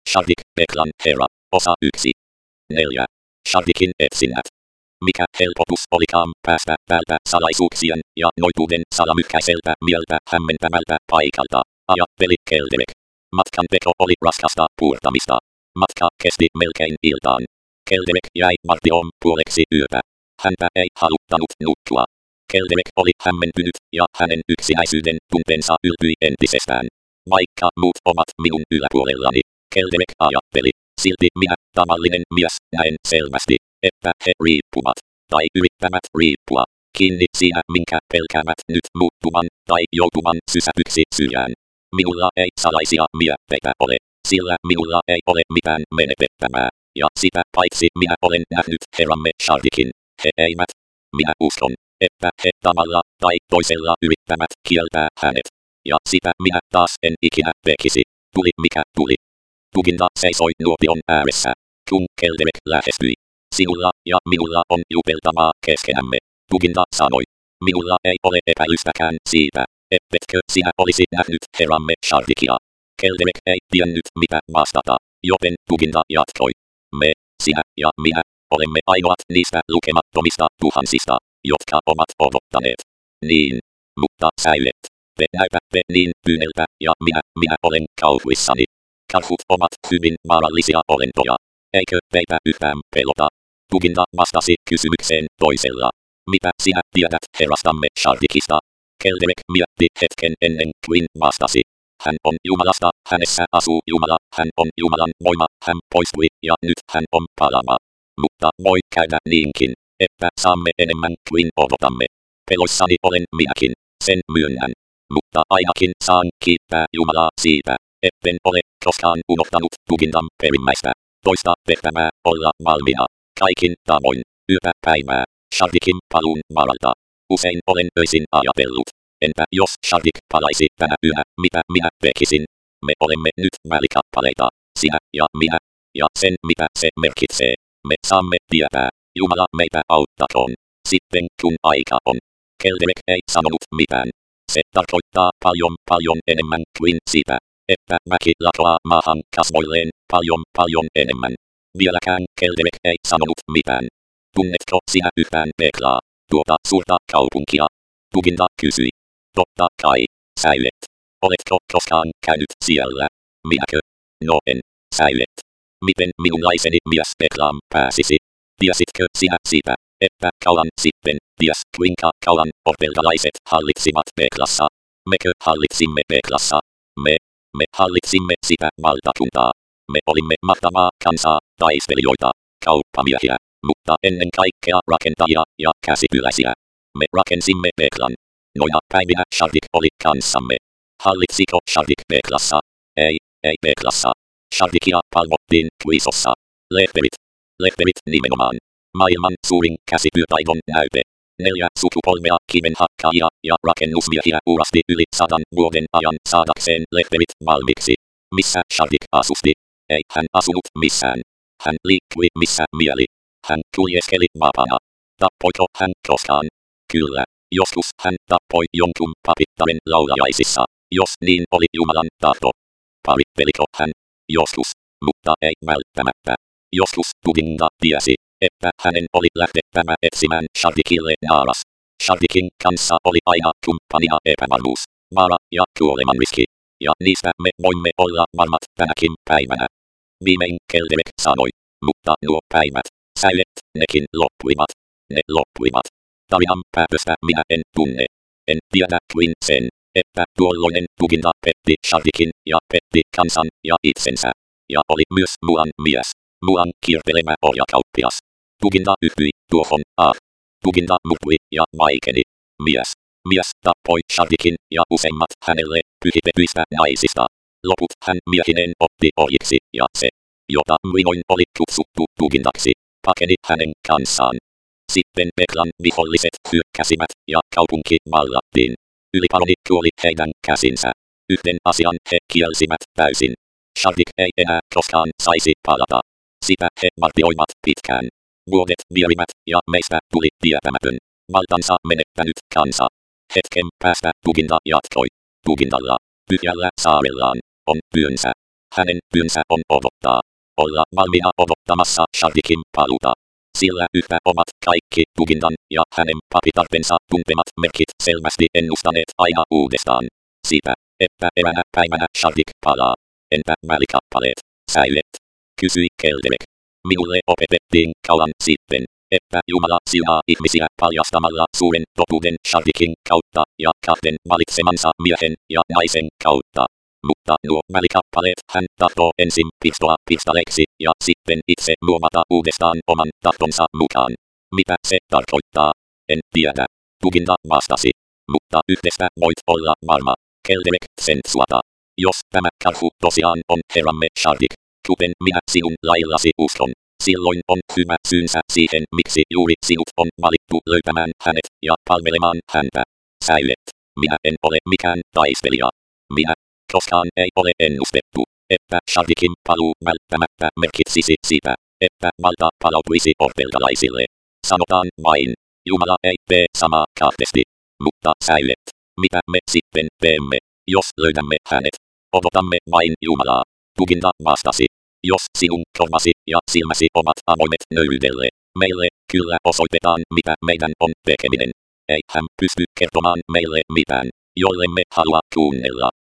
Shardik, Peklan herra, osa 1. 4. Shardikin etsinnät. Mikä helpotus olikaan päästä päältä salaisuuksien ja noituuden salamyhkäiseltä mieltä hämmentämältä paikalta, ajatteli Kelderek. Matkan teko oli raskasta puurtamista. Matka kesti melkein iltaan. Kelderek jäi vartion puoleksi yötä. Häntä ei haluttanut nukkua. Kelderek oli hämmentynyt ja hänen yksinäisyyden tunteensa yltyi entisestään. Vaikka muut ovat minun yläpuolellani, Kelderek ajatteli, silti minä, tavallinen mies, näen selvästi, että he riippuvat, tai yrittävät riippua, kiinni siinä minkä pelkäävät nyt muuttuvan, tai joutuvan sysätyksi syrjään. Minulla ei salaisia mietteitä ole, sillä minulla ei ole mitään menetettävää, ja sitä paitsi minä olen nähnyt herramme Shardikin. He eivät. Minä uskon, että he tavalla tai toisella yrittävät kieltää hänet. Ja sitä minä taas en ikinä tekisi. Tuli mikä tuli. Tuginda seisoi nuotion ääressä, kun Kelderek lähestyi. Sinulla ja minulla on juteltavaa keskenämme. Tuginda sanoi. Minulla ei ole epäilystäkään siitä, ettetkö sinä olisi nähnyt herramme Shardikia. Kelderek ei tiennyt mitä vastata, joten Tuginda jatkoi. Me, sinä ja minä, olemme ainoat niistä lukemattomista tuhansista, jotka ovat odottaneet. Niin, mutta säilet. Te näytätte niin tyyneltä ja minä olen kauhuissani. Karhut ovat hyvin vaarallisia olentoja. Eikö teitä yhtään pelota? Tuginda vastasi kysymykseen toisella. Mitä sinä tiedät herrastamme Shardikista? Kelderek mietti hetken ennen kuin vastasi. Hän on Jumalasta, hänessä asuu Jumala, hän on Jumalan voima, hän poistui ja nyt hän on palava. Mutta voi käydä niinkin, että saamme enemmän kuin odotamme. Peloissani olen minäkin, sen myönnän. Mutta ainakin saan kiittää Jumalaa siitä, etten ole koskaan unohtanut Tugindan perimmäistä. Toista tehtävää olla valmiina, kaikin tavoin, yötä päivää, Shardikin paluun varalta. Usein olen öisin ajatellut, entä jos Shardik palaisi tänä yönä, mitä minä tekisin? Me olemme nyt välikappaleita, sinä ja minä, ja sen mitä se merkitsee. Me saamme tietää, Jumala meitä auttakoon, sitten kun aika on. Kelderek ei sanonut mitään. Se tarkoittaa paljon enemmän kuin sitä, että väki lakoaa maahan kasvoilleen paljon enemmän. Vieläkään Kelderek ei sanonut mitään. Tunnetko sinä yhtään Peklaa, tuota suurta kaupunkia? Tuginda kysyi. Totta kai, säilet. Oletko koskaan käynyt siellä? Minäkö? No en, säilet. Miten minunlaiseni mies Peklaan pääsisi? Tiesitkö sinä siitä, että kauan sitten, ties kuinka kauan orpeltalaiset hallitsivat Peklassa? Mekö hallitsimme Peklassa? Me hallitsimme sitä valtakuntaa. Me olimme mahtavaa kansaa, taistelijoita, kauppamiehiä, mutta ennen kaikkea rakentajia ja käsityöläisiä. Me rakensimme Peklan. Noina päivinä Shardik oli kanssamme. Hallitsiko Shardik Peklassa? Ei Peklassa. Shardikia palvottiin Kuisossa. Lehverit nimenomaan. Maailman suurin käsityötaidon näyte. 4 sukupolvea kivenhakkaajia ja rakennusmiehiä uurasti yli 100 vuoden ajan saadakseen lehverit valmiiksi. Missä Shardik asusti? Ei hän asunut missään. Hän liikkui missä mieli. Hän kuljeskeli vapaana. Tappoiko hän koskaan? Kyllä. Joskus hän tappoi jonkun papittaren laulajaisissa, jos niin oli Jumalan tahto. Paritteliko hän? Joskus, mutta ei välttämättä. Joskus Tuginda tiesi, että hänen oli lähdettävä etsimään Shardikille naaras. Shardikin kanssa oli aina kumppania epävarmuus, vaara ja kuolemanriski. Ja niistä me voimme olla varmat tänäkin päivänä. Viimein Kelderek sanoi, mutta nuo päivät, säilet, nekin loppuivat. Ne loppuivat. Tarinan päätöstä minä en tunne. En tiedä kuin sen, että tuolloinen Tuginda petti Shardikin ja petti kansan ja itsensä. Ja oli myös muuan mies. Muuan kiertelemä orjakauppias. Tuginda yhtyi tuohon Tuginda muuttui ja vaikeni. Mies tappoi Shardikin ja useimmat hänelle pyhitetyistä naisista. Loput hän miehineen otti orjiksi ja se, jota muinoin oli kutsuttu Tugindaksi, pakeni hänen kanssaan. Sitten Peklan viholliset hyökkäsivät ja kaupunki vallattiin. Yliparoni kuoli heidän käsinsä. Yhden asian he kielsivät täysin. Shardik ei enää koskaan saisi palata. Sitä he vartioivat pitkään. Vuodet vierivät ja meistä tuli tietämätön, valtansa menettänyt kansa. Hetken päästä Tuginda jatkoi. Tugindalla, tyhjällä saarellaan, on työnsä. hänen pynsä on odottaa. Olla valmiina odottamassa Shardikin paluuta. Sillä yhtä ovat kaikki Tugindan ja hänen papitarpensa tuntemat merkit selvästi ennustaneet aina uudestaan. Siitä, että eräänä päivänä Shardik palaa. Entä välikappaleet, säilet? Kysyi Kelderek. Minulle opetettiin kauan sitten, että Jumala siunaa ihmisiä paljastamalla suuren totuuden Shardikin kautta ja kahden valitsemansa miehen ja naisen kautta. Mutta nuo välikappaleet hän tahtoo ensin pistoa pistaleeksi ja sitten itse muovata uudestaan oman tahtonsa mukaan. Mitä se tarkoittaa? En tiedä. Tuginda vastasi. Mutta yhdestä voit olla varma. Kelderek sen suota. Jos tämä karhu tosiaan on herramme Shardik, kuten minä sinun laillasi uskon, silloin on hyvä syynsä siihen, miksi juuri sinut on valittu löytämään hänet ja palvelemaan häntä. Säilet. Minä en ole mikään taistelija. Minä koskaan ei ole ennustettu, että Shardikin paluu välttämättä merkitsisi sitä, että valta palautuisi orpeltalaisille. Sanotaan vain, Jumala ei tee samaa kahdesti. Mutta säilet. Mitä me sitten teemme, jos löydämme hänet? Odotamme vain Jumalaa. Tuginda vastasi. Jos sinun korvasi ja silmäsi ovat avoimet nöyryydelle, meille kyllä osoitetaan mitä meidän on tekeminen. Ei hän pysty kertomaan meille mitään, jollemme halua kuunnella.